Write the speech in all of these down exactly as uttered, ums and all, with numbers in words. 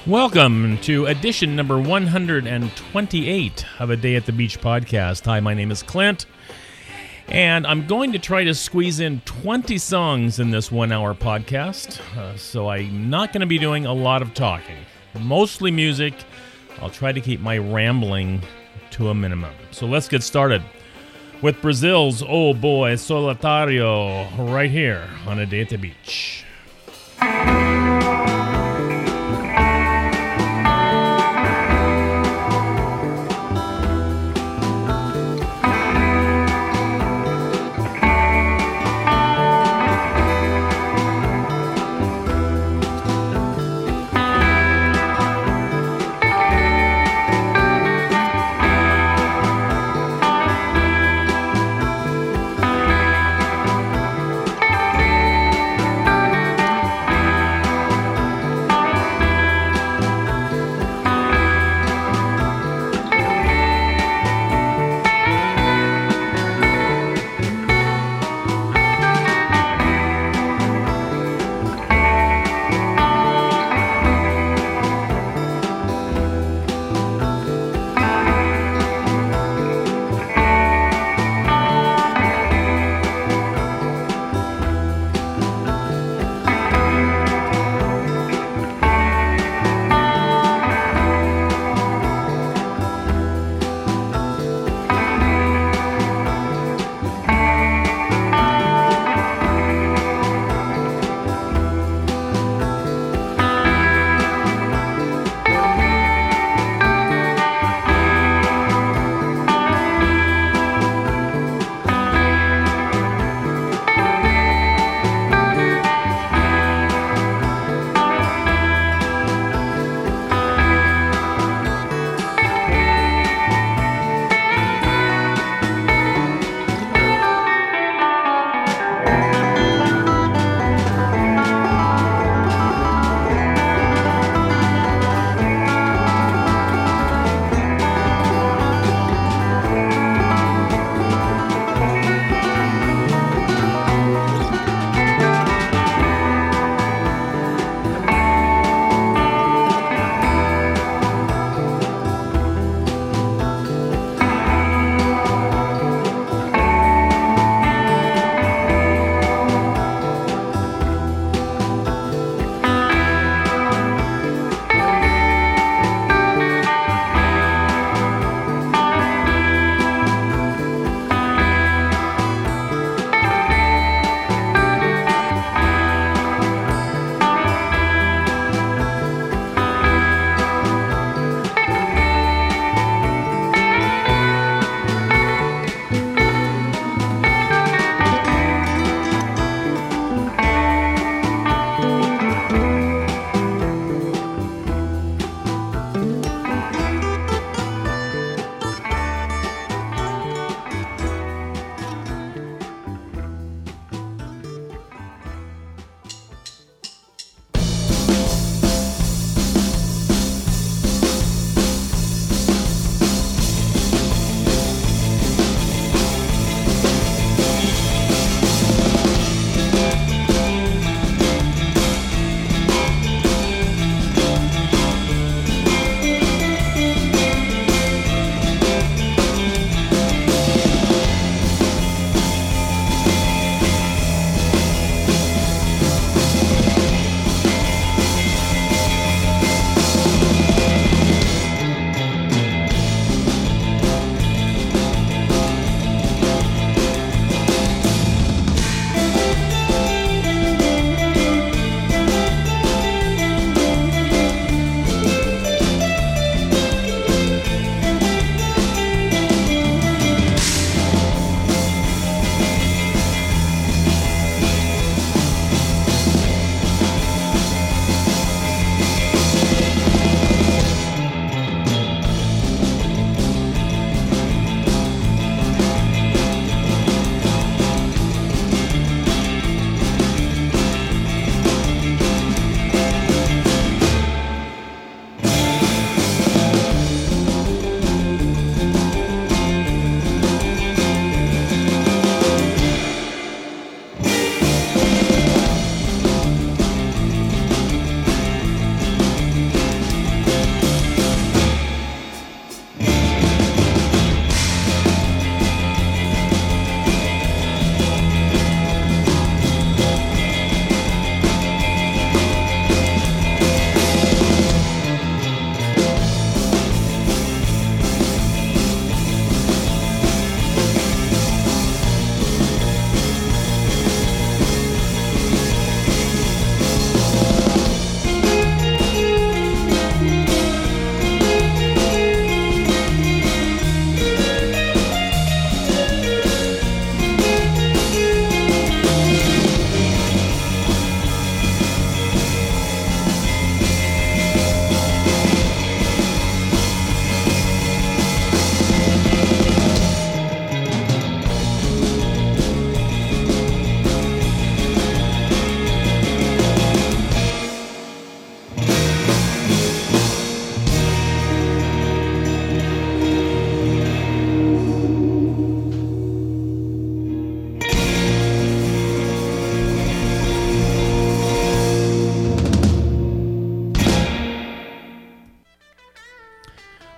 Welcome to edition number one hundred twenty-eight of A Day at the Beach podcast. Hi, my name is Clint, and I'm going to try to squeeze in twenty songs in this one-hour podcast, uh, so I'm not going to be doing a lot of talking. Mostly music. I'll try to keep my rambling to a minimum. So let's get started with Brazil's Oh Boy Solitario right here on A Day at the Beach.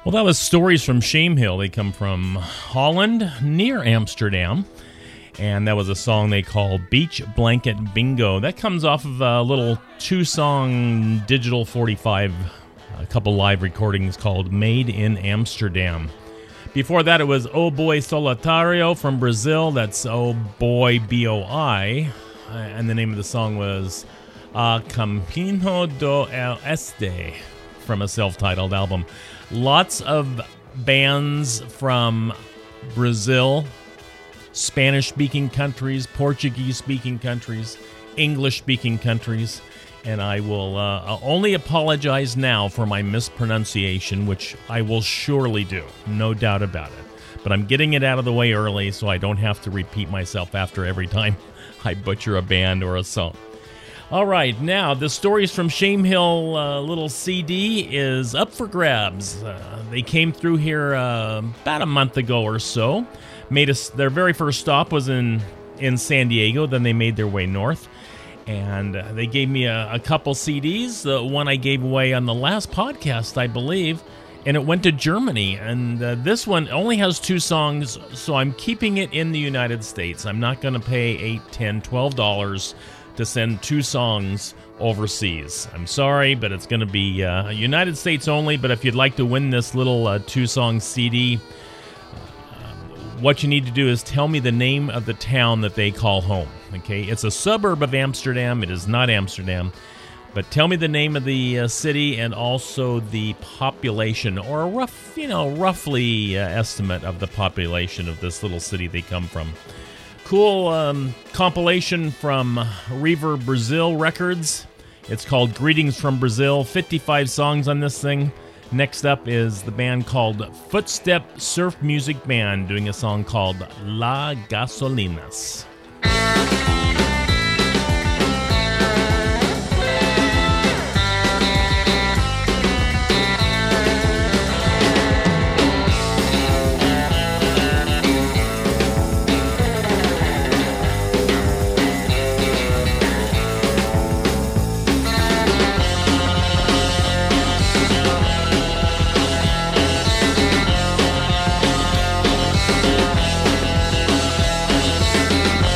Well, that was Stories from Shamehill. They come from Holland, near Amsterdam. And that was a song they call Beach Blanket Bingo. That comes off of a little two-song Digital forty-five, a couple live recordings called Made in Amsterdam. Before that, it was O Boy Solitario from Brazil. That's O Boy B O I. And the name of the song was A Caminho do Este from a self-titled album. Lots of bands from Brazil, Spanish-speaking countries, Portuguese-speaking countries, English-speaking countries, and I will uh, only apologize now for my mispronunciation, which I will surely do, no doubt about it. But I'm getting it out of the way early so I don't have to repeat myself after every time I butcher a band or a song. All right, now the Stories from Shamehill uh, little C D is up for grabs. Uh, they came through here uh, about a month ago or so. Made us their very first stop was in in San Diego. Then they made their way north, and uh, they gave me a, a couple C Ds. The one I gave away on the last podcast, I believe, and it went to Germany. And uh, this one only has two songs, so I'm keeping it in the United States. I'm not going to pay eight, ten, twelve dollars to send two songs overseas. I'm sorry, but it's going to be uh, United States only. But if you'd like to win this little uh, two-song C D, what you need to do is tell me the name of the town that they call home. Okay, it's a suburb of Amsterdam. It is not Amsterdam, but tell me the name of the uh, city and also the population, or a rough, you know, roughly uh, estimate of the population of this little city they come from. Cool um, compilation from Reverb Brazil Records. It's called Greetings from Brazil. fifty-five songs on this thing. Next up is the band called Footstep Surf Music Band doing a song called La Gasolinas. Thank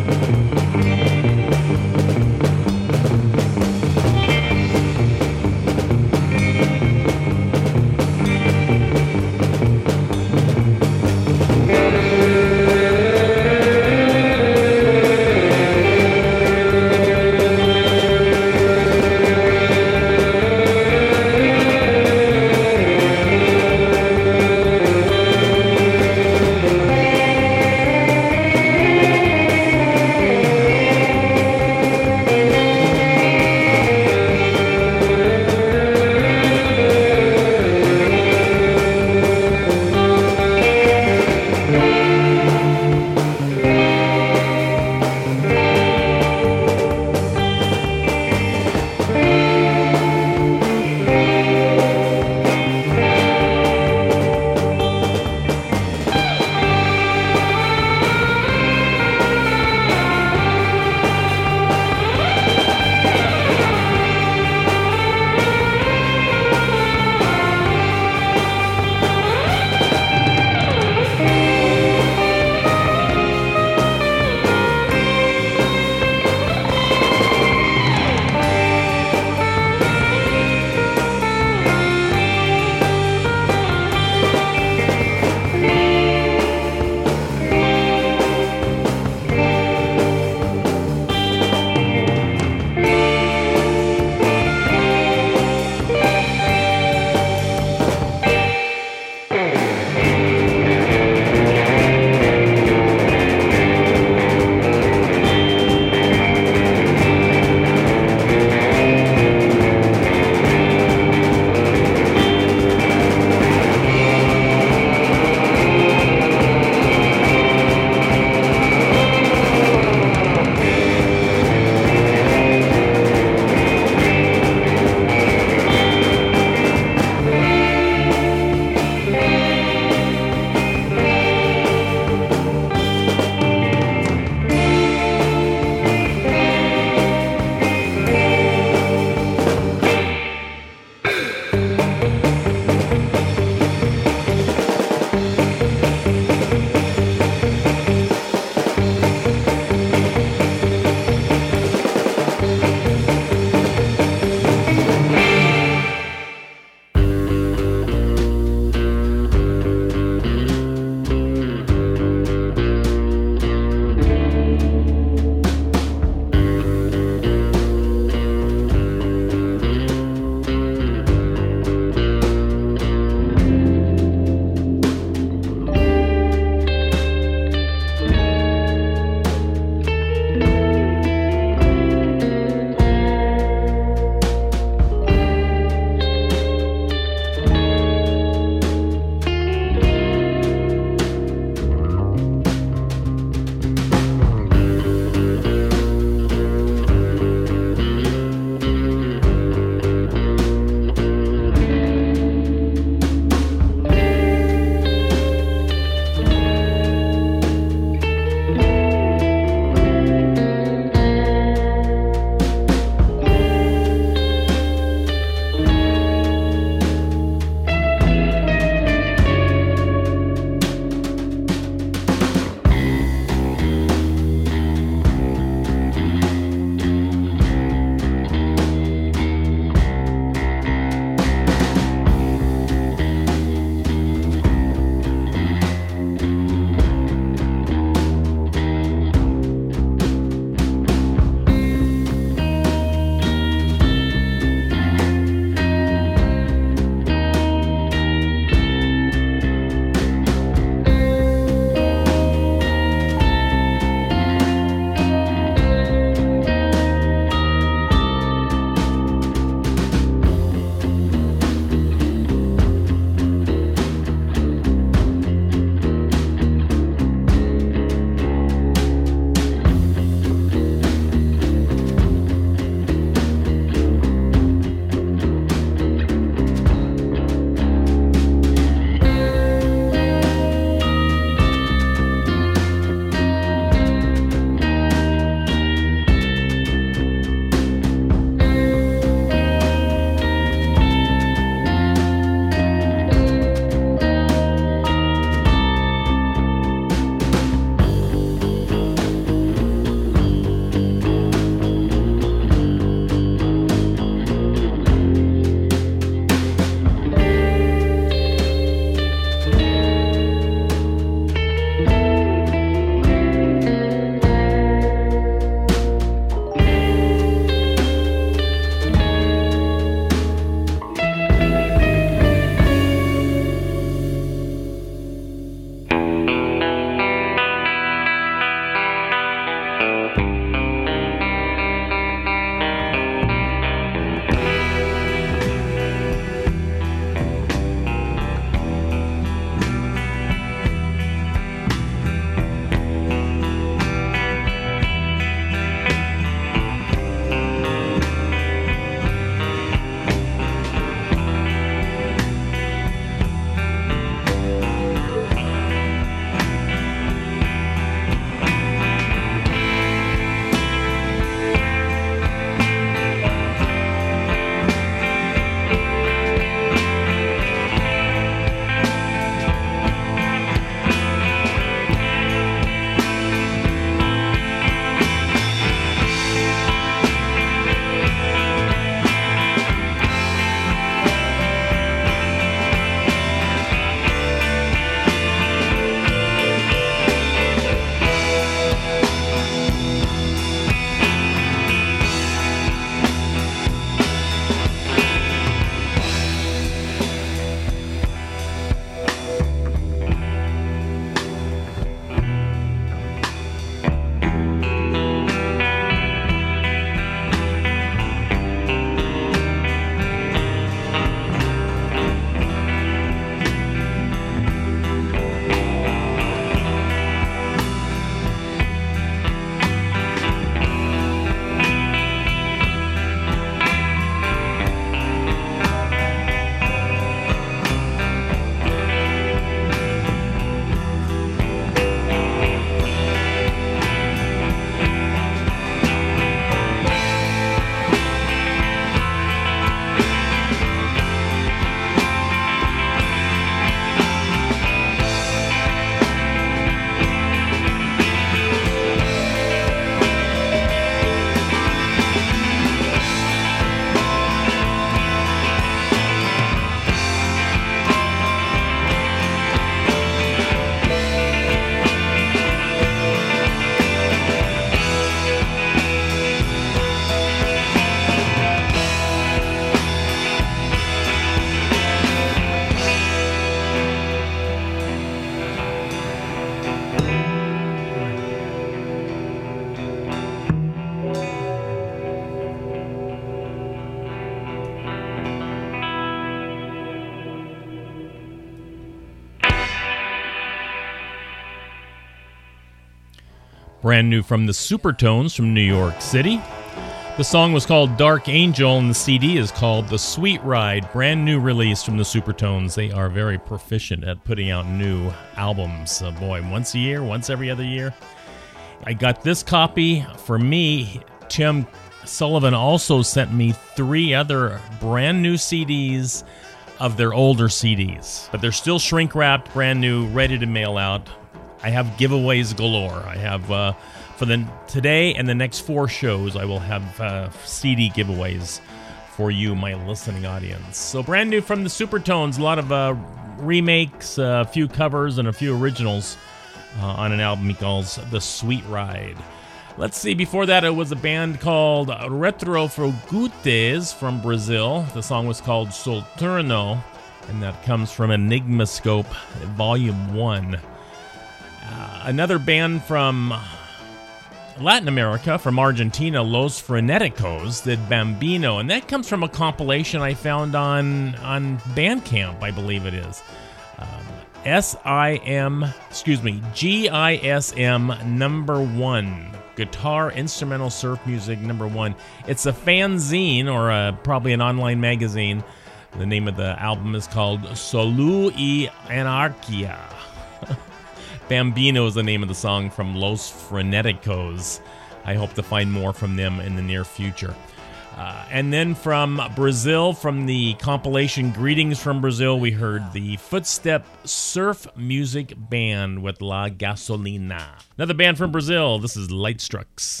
brand new from the Supertones from New York City. The song was called Dark Angel, and the C D is called The Sweet Ride, brand new release from the Supertones. They are very proficient at putting out new albums. Uh, boy, once a year, once every other year. I got this copy for me. Tim Sullivan also sent me three other brand new C Ds of their older C Ds, but they're still shrink wrapped, brand new, ready to mail out. I have giveaways galore. I have uh, for the today and the next four shows, I will have uh, C D giveaways for you, my listening audience. So brand new from the Supertones, a lot of uh, remakes, uh, a few covers, and a few originals uh, on an album he calls The Sweet Ride. Let's see, before that it was a band called Retrofrogutes from Brazil. The song was called Solturno, and that comes from Enigmascope, Volume one. Uh, another band from Latin America, from Argentina, Los Freneticos, did Bambino, and that comes from a compilation I found on, on Bandcamp, I believe it is. Um, S I M, excuse me, G I S M number one. Guitar Instrumental Surf Music number one. It's a fanzine, or a, probably an online magazine. The name of the album is called Solu y Anarquia. Bambino is the name of the song from Los Freneticos. I hope to find more from them in the near future. Uh, and then from Brazil, from the compilation Greetings from Brazil, we heard the Footstep Surf Music Band with La Gasolina. Another band from Brazil, this is Lightstrucks.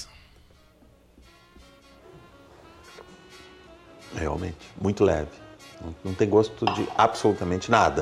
Realmente, muito leve. Não, não tem gosto de absolutamente nada.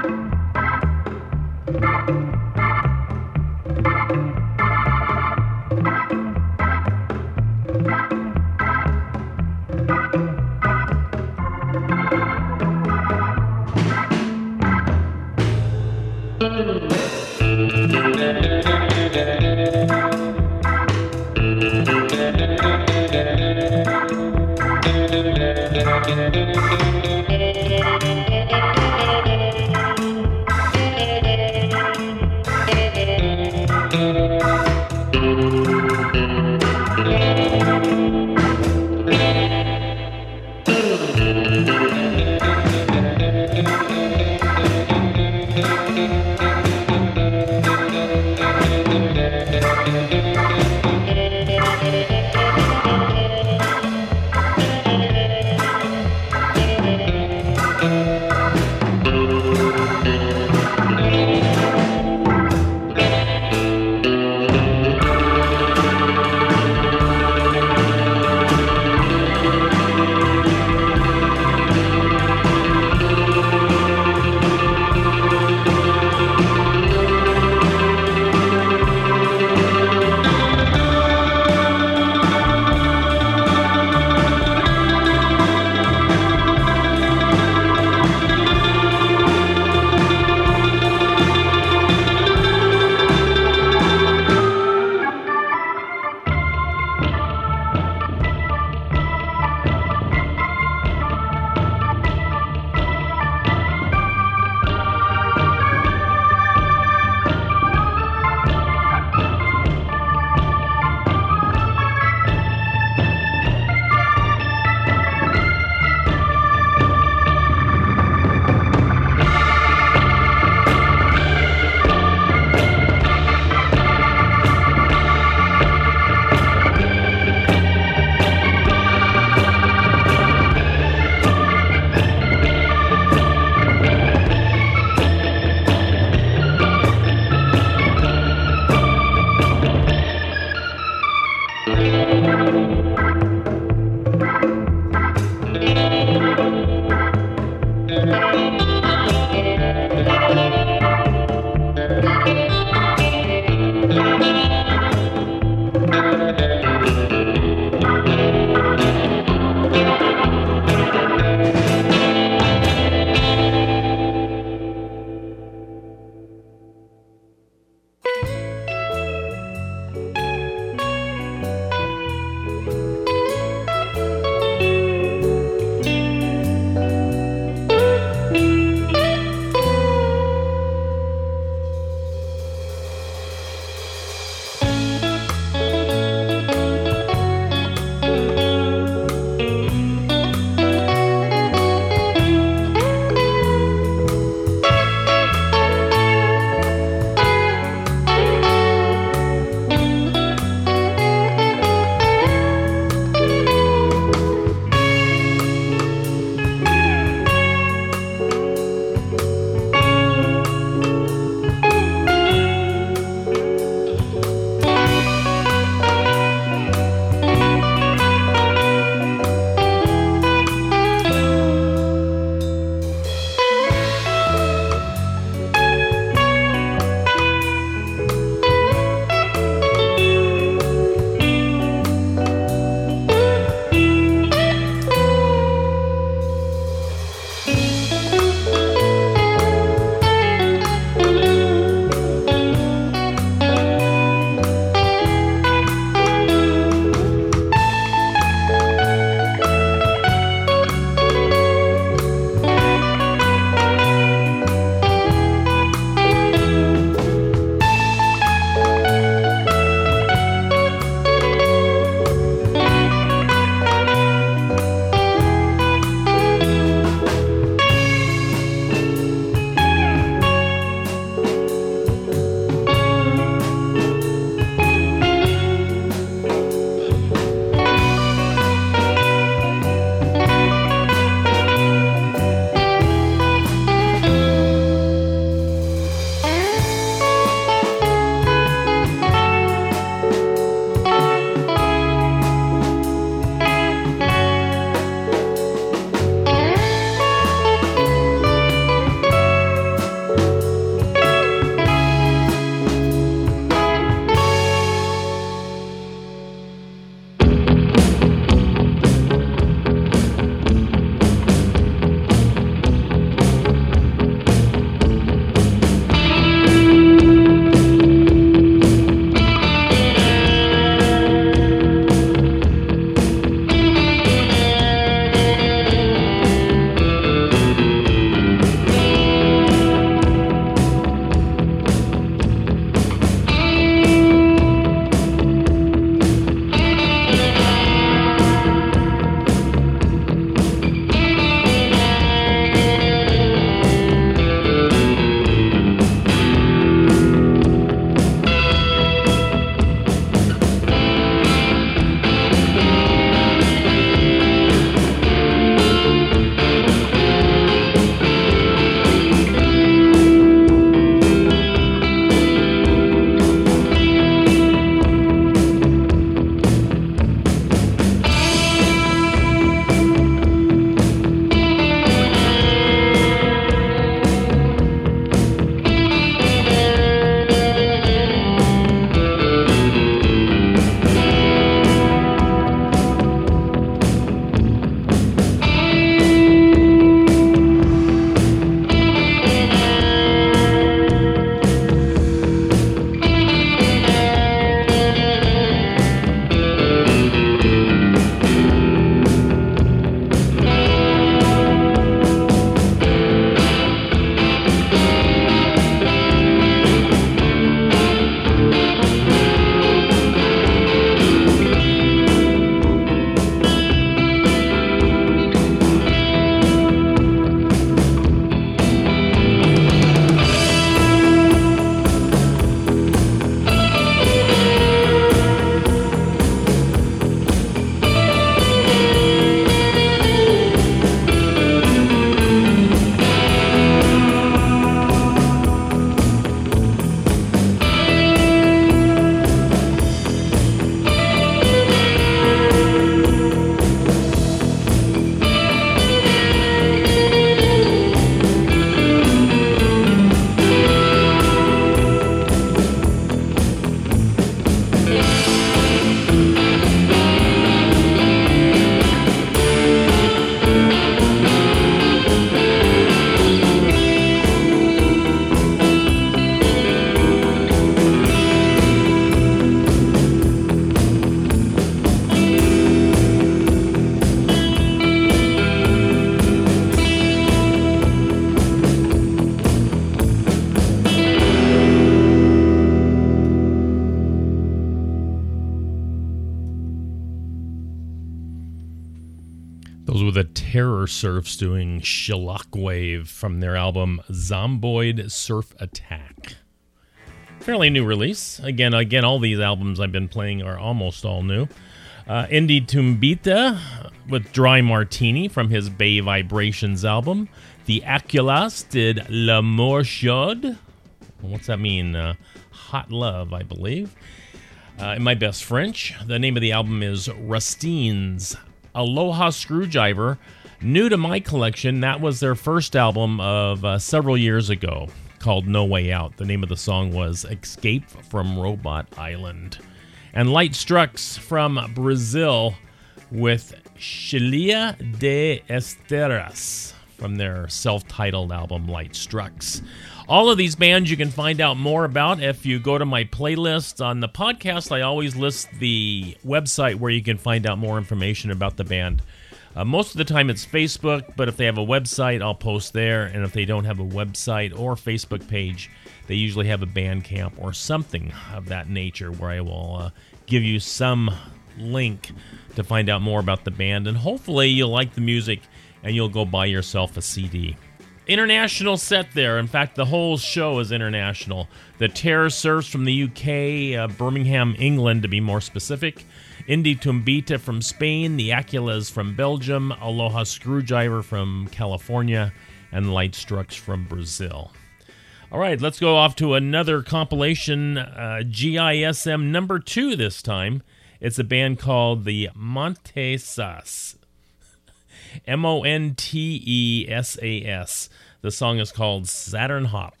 Terror Surfs doing Shockwave from their album Zomboid Surf Attack. Fairly new release. Again, again, all these albums I've been playing are almost all new. Uh, Indy Tumbita with Dry Martini from his Bay Vibrations album. The Aculas did L'amour chaud. What's that mean? Uh, hot love, I believe. Uh, in my best French, the name of the album is Rustines. Aloha Screwdriver, new to my collection. That was their first album of uh, several years ago, called No Way Out. The name of the song was Escape from Robot Island. And Light Strux from Brazil with Chilia de Esteras from their self-titled album Light Strux. All of these bands you can find out more about if you go to my playlist. On the podcast, I always list the website where you can find out more information about the band. Uh, most of the time it's Facebook, but if they have a website, I'll post there. And if they don't have a website or Facebook page, they usually have a Bandcamp or something of that nature where I will uh, give you some link to find out more about the band. And hopefully you'll like the music and you'll go buy yourself a C D. International set there. In fact, the whole show is international. The Terror Surfs from the U K, uh, Birmingham, England to be more specific. Indy Tumbita from Spain, the Aculas from Belgium, Aloha Screwdriver from California, and Light Strux from Brazil. All right, let's go off to another compilation, uh, G I S M number two this time. It's a band called the Montesas. M O N T E S A S. The song is called Saturn Hop.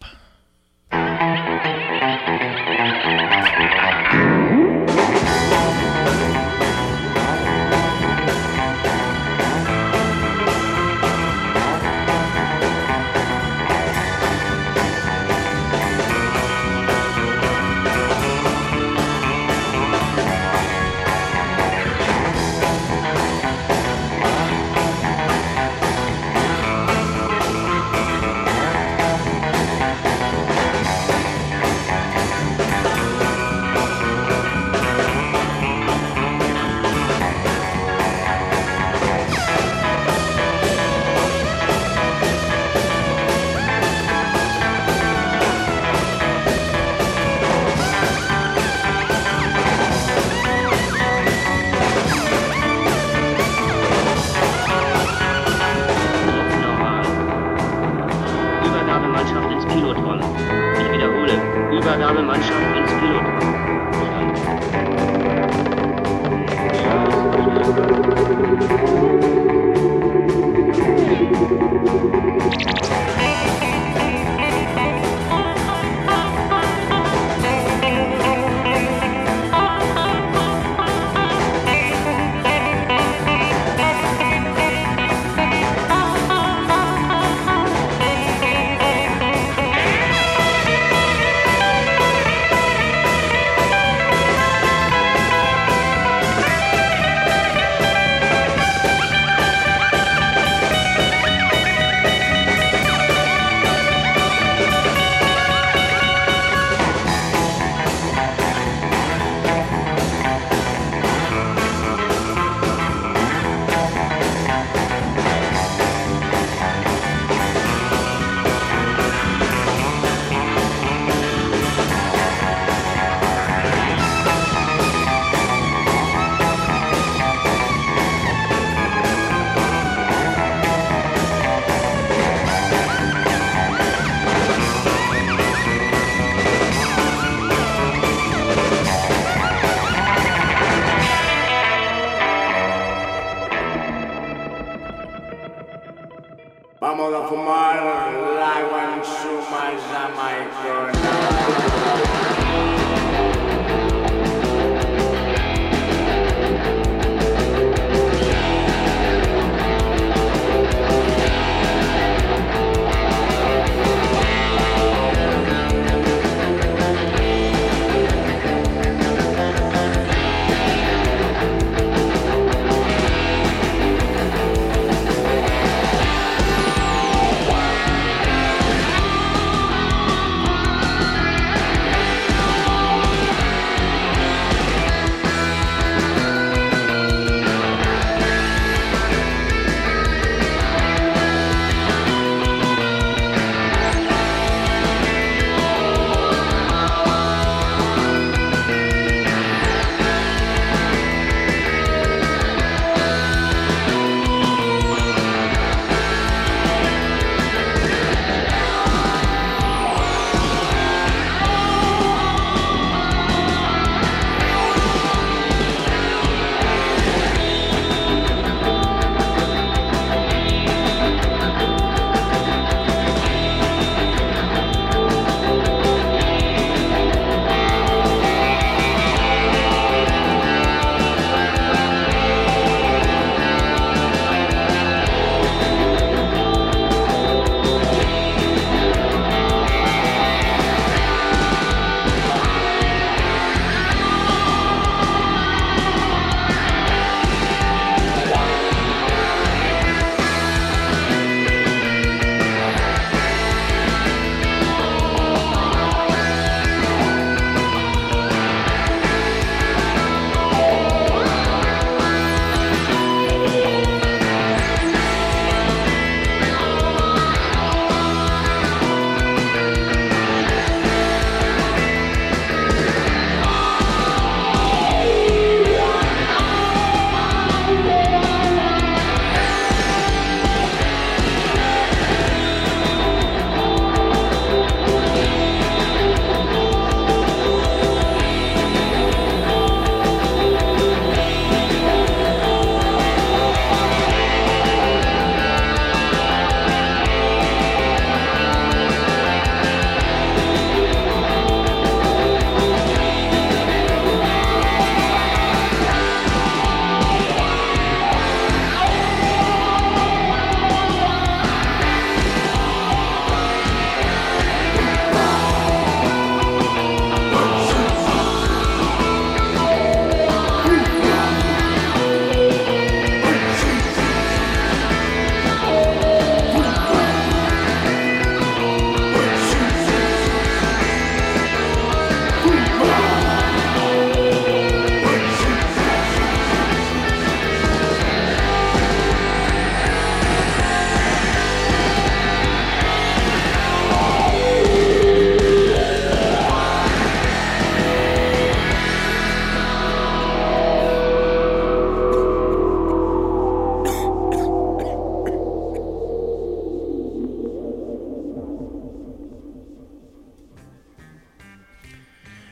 Vamos a fumar la guanchuma jamaicana.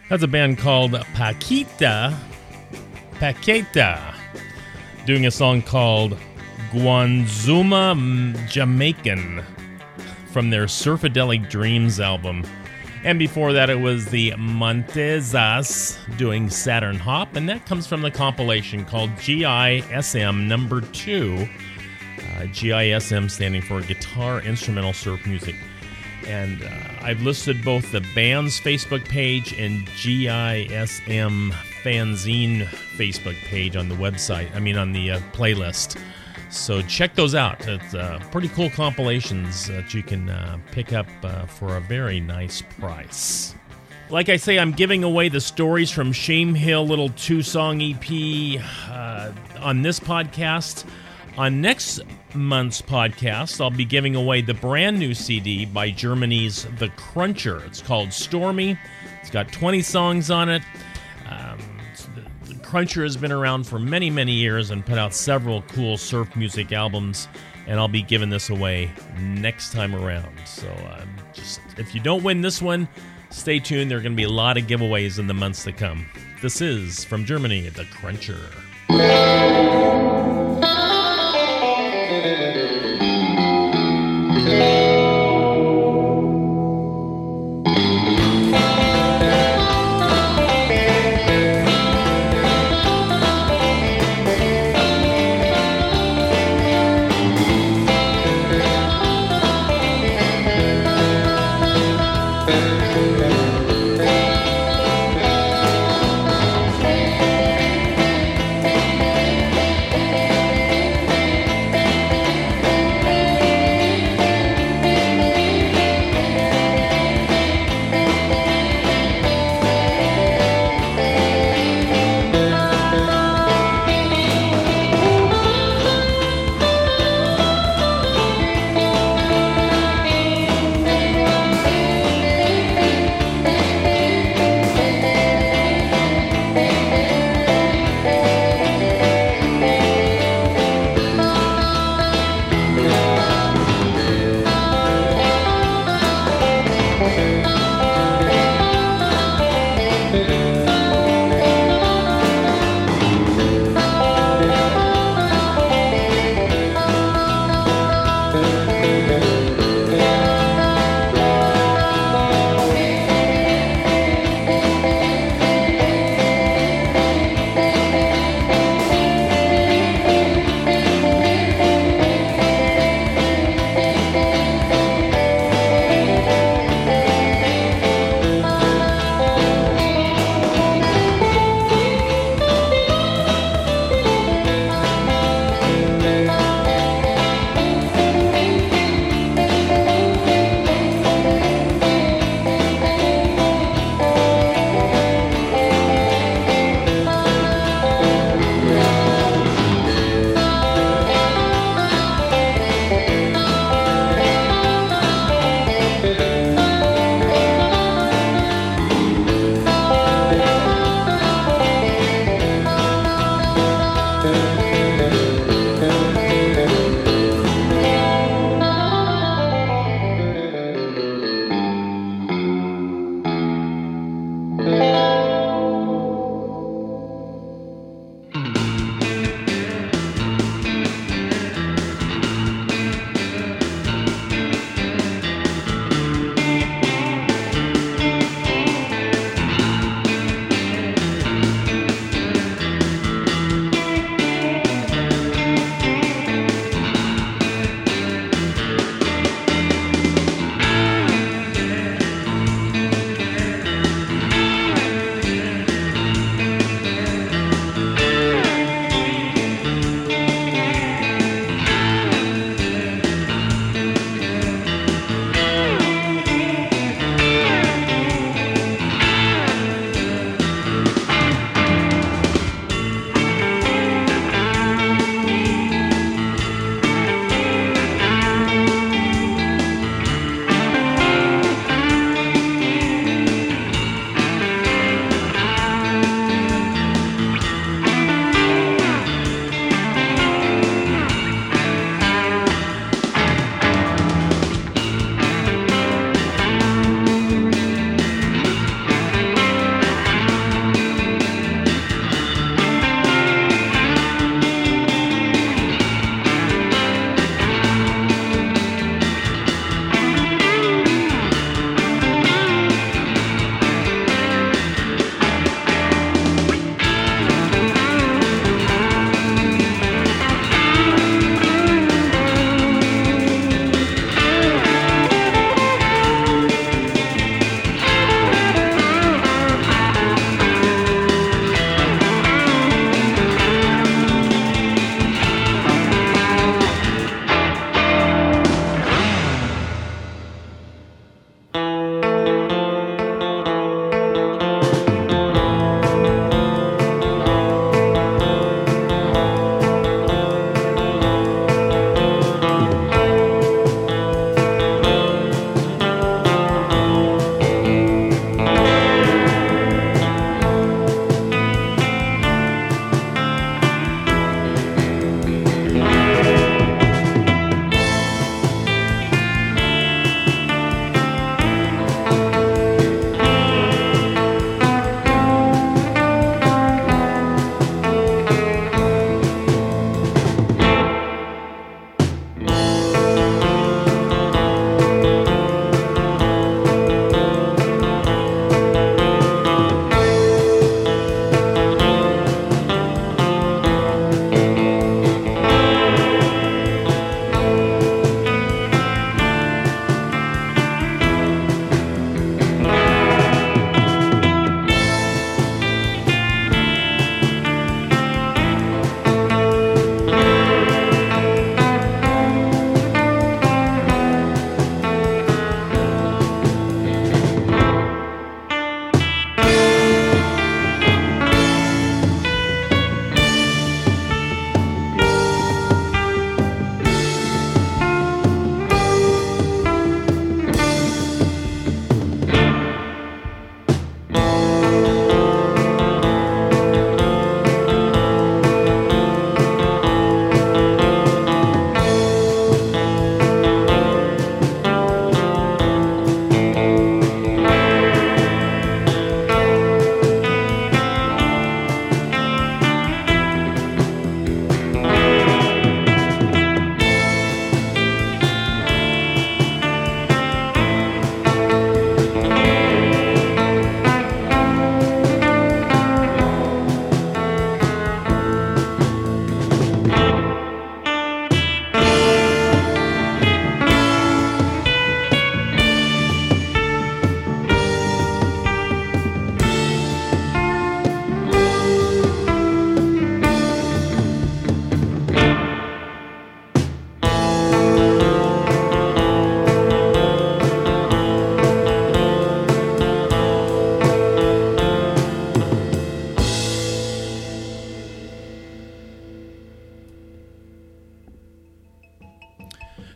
That's a band called Paquita, Paqueta, doing a song called Guanzuma Jamaican from their Surfadelic Dreams album. And before that, it was the Montezas doing Saturn Hop, and that comes from the compilation called G I S M number two. Uh, G I S M standing for Guitar Instrumental Surf Music. And uh, I've listed both the band's Facebook page and G I S M Fanzine Facebook page on the website, I mean on the uh, playlist. So check those out. It's uh, pretty cool compilations that you can uh, pick up uh, for a very nice price. Like I say, I'm giving away the Stories from Shame Hill little two-song E P uh, on this podcast. On next month's podcast, I'll be giving away the brand new C D by Germany's The Cruncher. It's called Stormy. It's got twenty songs on it. Um, the, the Cruncher has been around for many, many years and put out several cool surf music albums, and I'll be giving this away next time around. So um, just if you don't win this one, stay tuned. There are going to be a lot of giveaways in the months to come. This is from Germany, The Cruncher.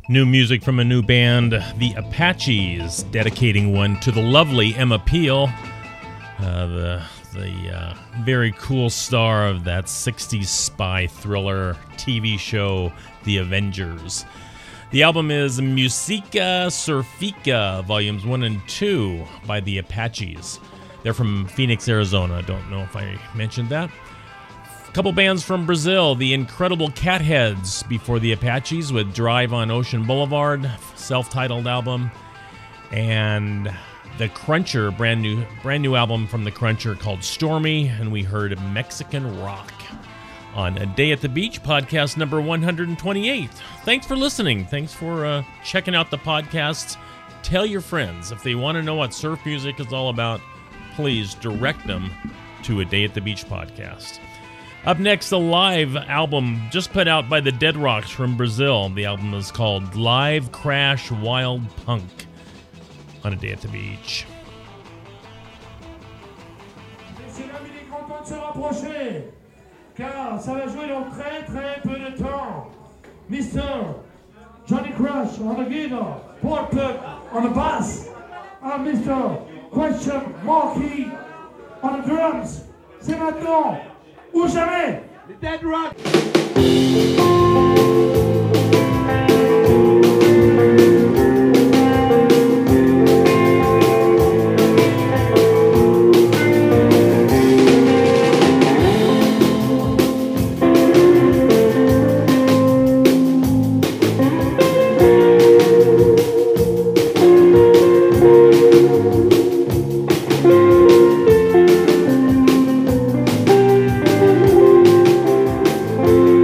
New music from a new band, the Apaches, dedicating one to the lovely Emma Peel, uh, the the uh, very cool star of that sixties spy thriller T V show, The Avengers. The album is Musica Surfica, Volumes one and two by the Apaches. They're from Phoenix, Arizona. I don't know if I mentioned that. A couple bands from Brazil, the Incredible Catheads before the Apaches with Drive on Ocean Boulevard, self-titled album, and the Cruncher, brand new brand new album from the Cruncher called Stormy, and we heard Mexican Rock on A Day at the Beach, podcast number one hundred twenty-eight. Thanks for listening. Thanks for uh, checking out the podcast. Tell your friends if they want to know what surf music is all about, please direct them to A Day at the Beach podcast. Up next, a live album just put out by the Dead Rocks from Brazil. The album is called Live Crash Wild Punk on A Day at the Beach. Car ça va jouer dans très très peu de temps. Mister Johnny Crush on the guitar, Paul Puck on the bass, and Mister Question Marquis on the drums. C'est maintenant ou jamais. The Dead Rock. Thank you.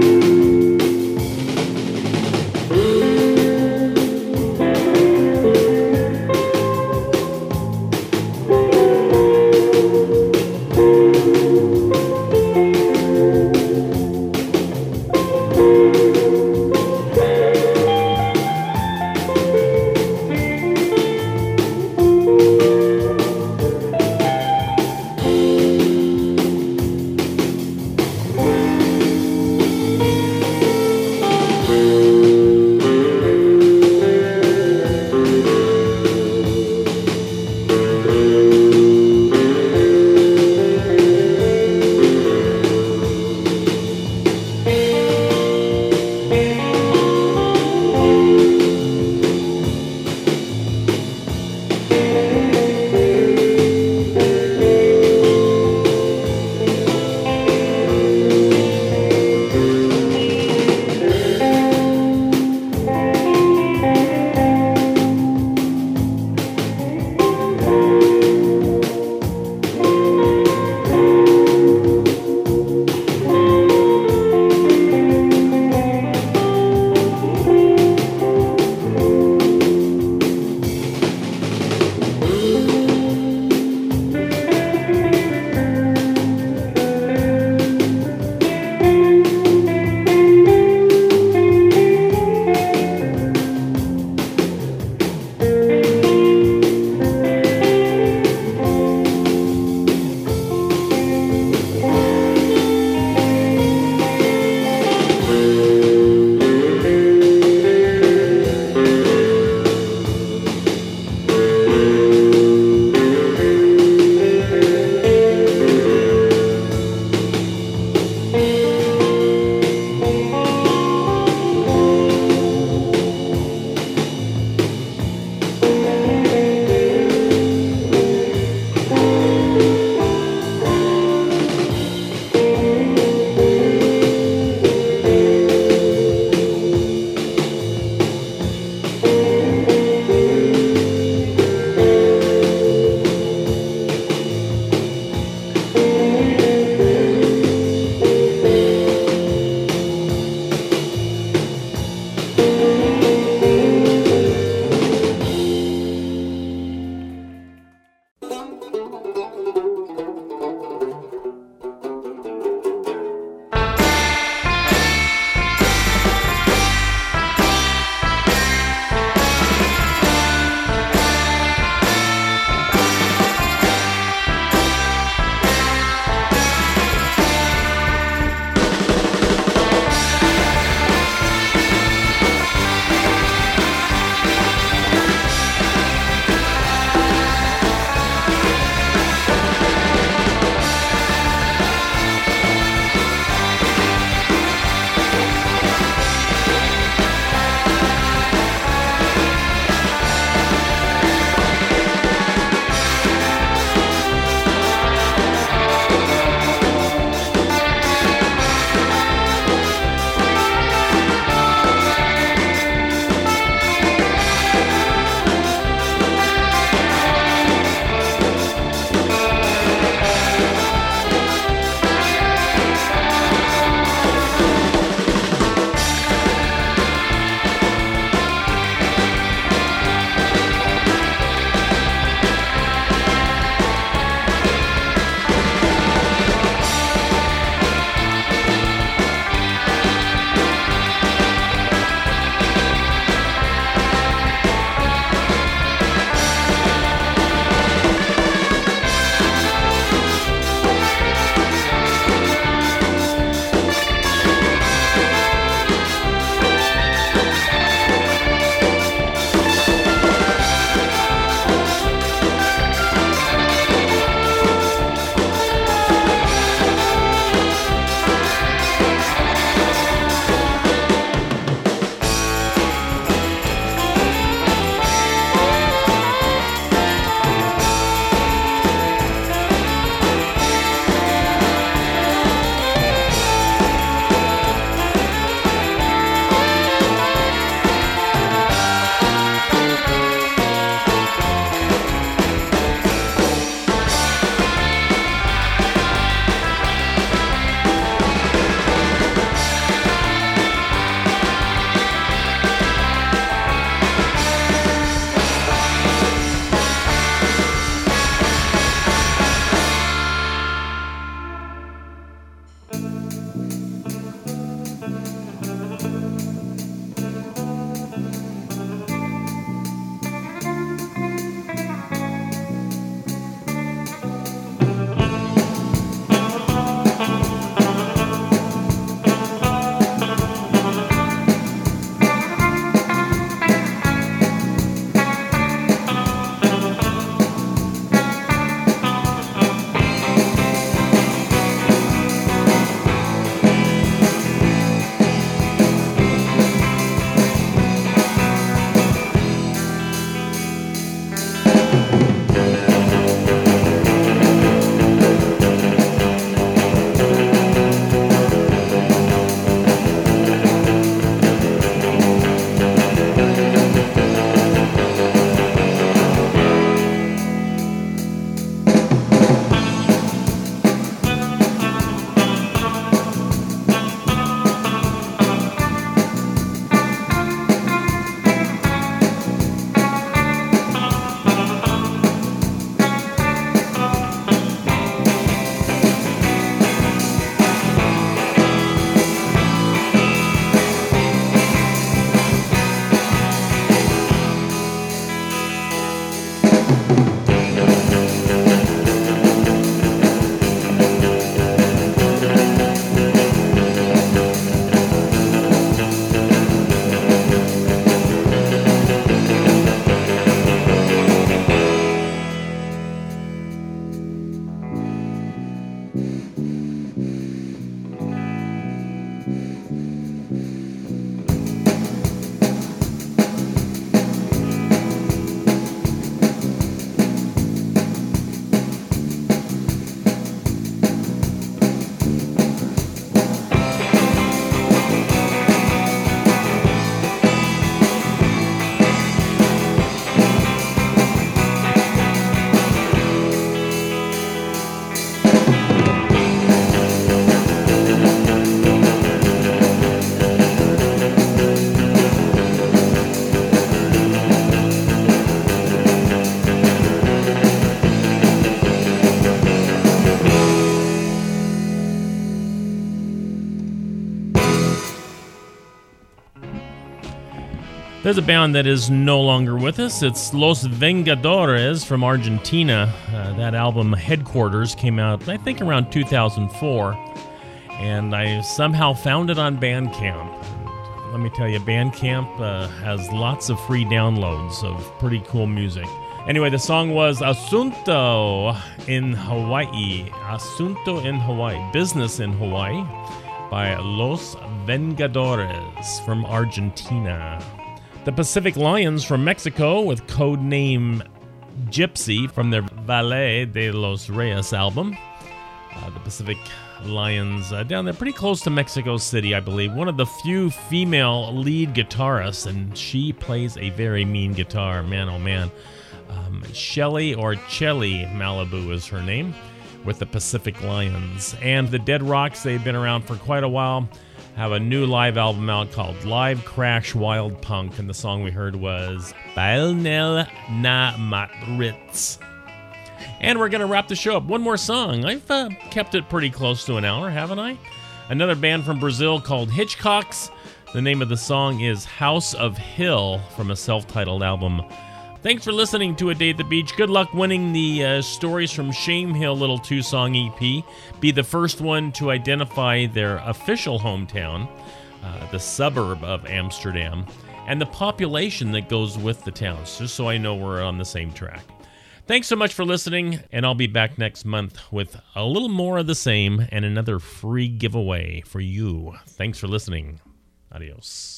There's a band that is no longer with us. It's Los Vengadores from Argentina. Uh, that album, Headquarters, came out, I think, around two thousand four. And I somehow found it on Bandcamp. And let me tell you, Bandcamp uh, has lots of free downloads of pretty cool music. Anyway, the song was Asunto in Hawaii. Asunto in Hawaii. Business in Hawaii by Los Vengadores from Argentina. The Pacific Lions from Mexico with code name Gypsy from their Valle de los Reyes album. Uh, the Pacific Lions uh, down there pretty close to Mexico City, I believe. One of the few female lead guitarists, and she plays a very mean guitar. Man, oh man. Um, Shelly or Chelly Malibu is her name, with the Pacific Lions. And the Dead Rocks, they've been around for quite a while, have a new live album out called Live Crash Wild Punk, and the song we heard was Bailnel na Matritz. And we're going to wrap the show up. One more song. I've uh, kept it pretty close to an hour, haven't I? Another band from Brazil called Hitchcocks. The name of the song is House of Hill from a self-titled album. Thanks for listening to A Day at the Beach. Good luck winning the uh, Stories from Shame Hill little two-song E P. Be the first one to identify their official hometown, uh, the suburb of Amsterdam, and the population that goes with the towns, just so I know we're on the same track. Thanks so much for listening, and I'll be back next month with a little more of the same and another free giveaway for you. Thanks for listening. Adios.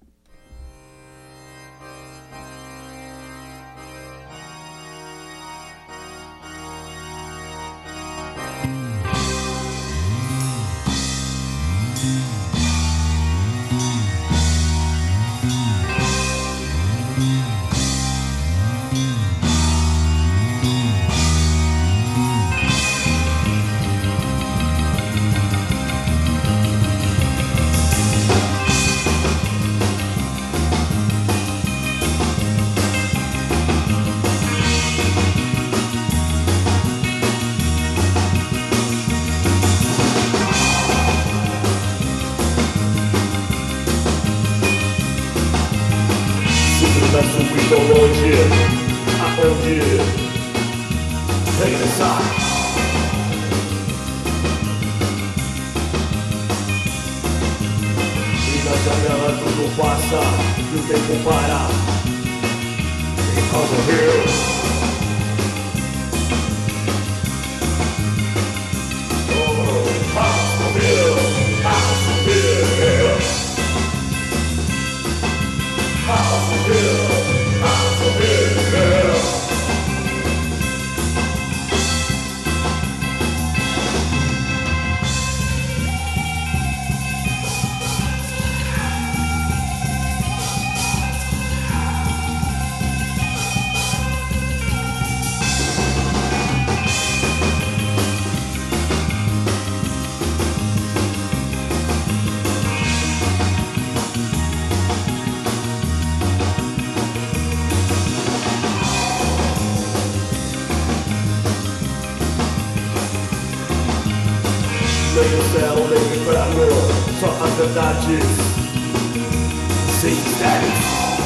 Sem mistérios.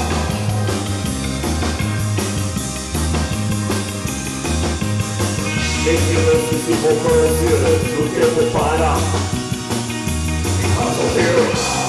Tem que lances e românceas do tempo para. House of Hill.